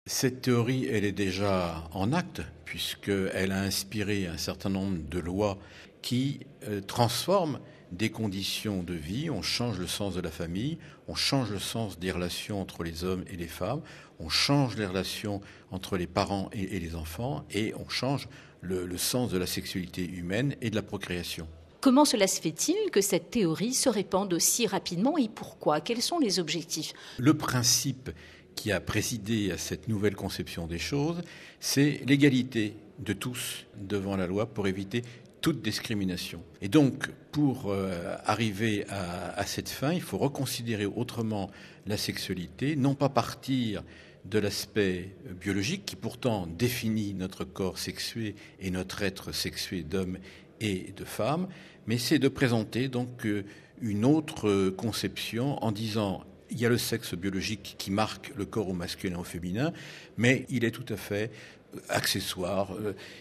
Cette théorie, elle est déjà en acte, puisqu'elle a inspiré un certain nombre de lois qui transforment des conditions de vie. On change le sens de la famille, on change le sens des relations entre les hommes et les femmes, on change les relations entre les parents et les enfants, et on change le sens de la sexualité humaine et de la procréation. Comment cela se fait-il que cette théorie se répande aussi rapidement et pourquoi ? Quels sont les objectifs ? Le principe qui a présidé à cette nouvelle conception des choses, c'est l'égalité de tous devant la loi pour éviter toute discrimination. Et donc, pour arriver à cette fin, il faut reconsidérer autrement la sexualité, non pas partir de l'aspect biologique qui pourtant définit notre corps sexué et notre être sexué d'homme et de femme, mais c'est de présenter donc une autre conception en disant il y a le sexe biologique qui marque le corps au masculin ou au féminin, mais il est tout à fait accessoire.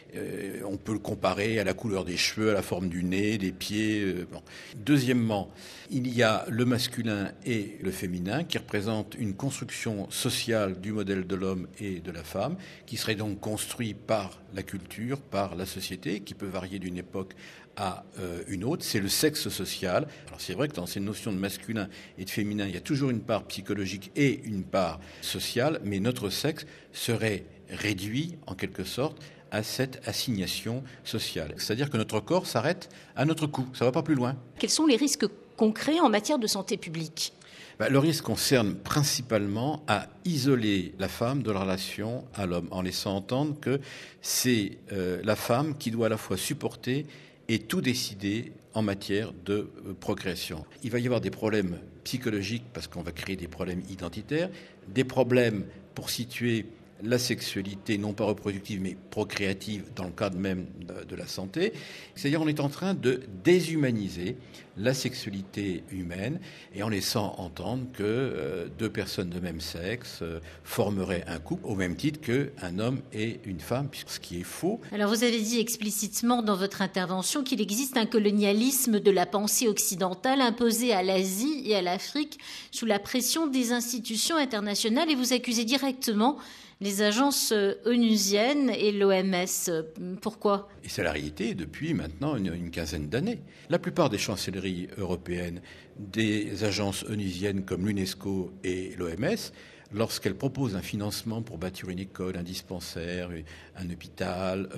On peut le comparer à la couleur des cheveux, à la forme du nez, des pieds. Bon. Deuxièmement, il y a le masculin et le féminin qui représentent une construction sociale du modèle de l'homme et de la femme, qui serait donc construit par la culture, par la société, qui peut varier d'une époque à une autre. C'est le sexe social. Alors c'est vrai que dans ces notions de masculin et de féminin, il y a toujours une part psychologique et une part sociale, mais notre sexe serait réduit en quelque sorte à cette assignation sociale. C'est-à-dire que notre corps s'arrête à notre cou, ça ne va pas plus loin. Quels sont les risques concrets en matière de santé publique ? Le risque concerne principalement à isoler la femme de la relation à l'homme, en laissant entendre que c'est la femme qui doit à la fois supporter et tout décider en matière de procréation. Il va y avoir des problèmes psychologiques parce qu'on va créer des problèmes identitaires, des problèmes pour situer la sexualité, non pas reproductive, mais procréative, dans le cadre même de la santé. C'est-à-dire on est en train de déshumaniser la sexualité humaine et en laissant entendre que deux personnes de même sexe formeraient un couple au même titre qu'un homme et une femme, puisque ce qui est faux. Alors vous avez dit explicitement dans votre intervention qu'il existe un colonialisme de la pensée occidentale imposé à l'Asie et à l'Afrique sous la pression des institutions internationales et vous accusez directement les agences onusiennes et l'OMS. Pourquoi ? Et c'est la réalité depuis maintenant une quinzaine d'années. La plupart des chancelleries européennes, des agences onusiennes comme l'UNESCO et l'OMS, lorsqu'elles proposent un financement pour bâtir une école, un dispensaire, un hôpital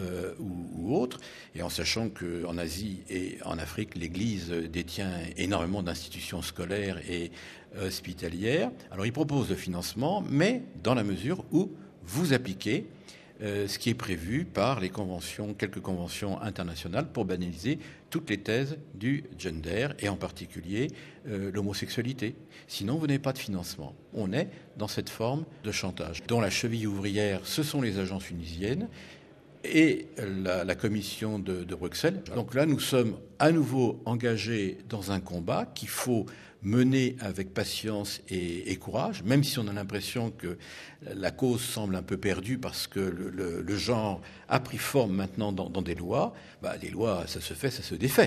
ou autre, et en sachant qu'en Asie et en Afrique, l'Église détient énormément d'institutions scolaires et hospitalières, alors ils proposent le financement, mais dans la mesure où vous appliquez ce qui est prévu par les conventions, quelques conventions internationales pour banaliser toutes les thèses du gender et en particulier l'homosexualité. Sinon, vous n'avez pas de financement. On est dans cette forme de chantage dont la cheville ouvrière, ce sont les agences onusiennes et la commission de Bruxelles. Donc là, nous sommes à nouveau engagés dans un combat qu'il faut mener avec patience et courage, même si on a l'impression que la cause semble un peu perdue parce que le genre a pris forme maintenant dans des lois. Les lois, ça se fait, ça se défait.